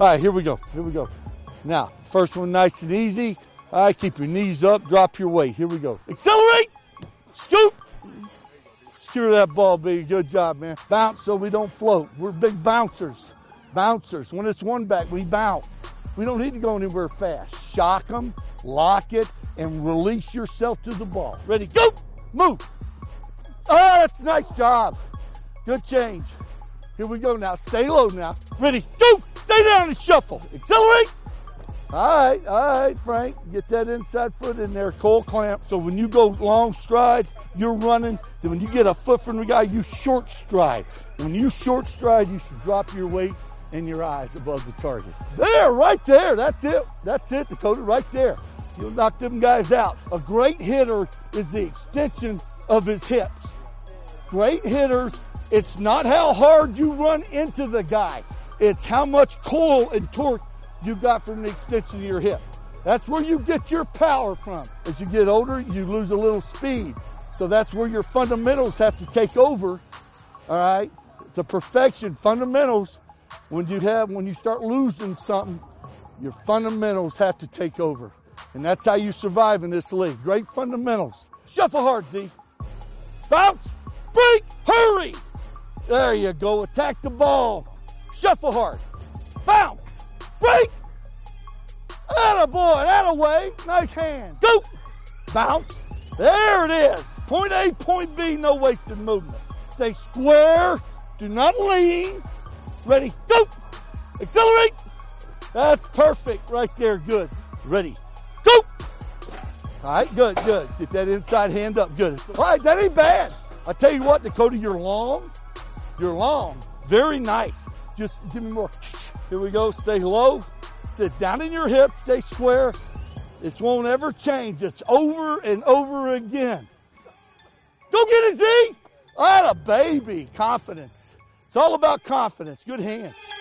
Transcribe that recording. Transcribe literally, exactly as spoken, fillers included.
All right, here we go. Here we go. Now, first one nice and easy. All right, keep your knees up, drop your weight. Here we go. Accelerate, scoop. Secure that ball, baby. Good job, man. Bounce so we don't float. We're big bouncers. Bouncers. When it's one back, we bounce. We don't need to go anywhere fast. Shock them, lock it, and release yourself to the ball. Ready, go, move. Oh, that's a nice job. Good change. Here we go now. Stay low now. Ready, go. Stay down and shuffle. Accelerate. All right, all right, Frank. Get that inside foot in there. Coil clamp. So when you go long stride, you're running. Then when you get a foot from the guy, you short stride. When you short stride, you should drop your weight and your eyes above the target. There, right there. That's it. That's it, Dakota, right there. You'll knock them guys out. A great hitter is the extension of his hips. Great hitters, it's not how hard you run into the guy. It's how much coil and torque you got from the extension of your hip. That's where you get your power from. As you get older, you lose a little speed. So that's where your fundamentals have to take over. All right? It's a perfection. Fundamentals, when you have, when you start losing something, your fundamentals have to take over. And that's how you survive in this league. Great fundamentals. Shuffle hard, Z. Bounce, break, hurry. There you go. Attack the ball. Shuffle hard. Bounce. Break. Attaboy, attaway. Nice hand. Go. Bounce. There it is. Point A, point B, no wasted movement. Stay square. Do not lean. Ready. Go. Accelerate. That's perfect right there. Good. Ready. Go. All right, good, good. Get that inside hand up. Good. All right, that ain't bad. I tell you what, Dakota, you're long. You're long. Very nice. Just give me more. Here we go. Stay low. Sit down in your hips. Stay square. This won't ever change. It's over and over again. Go get it, Z. Atta baby. Confidence. It's all about confidence. Good hand.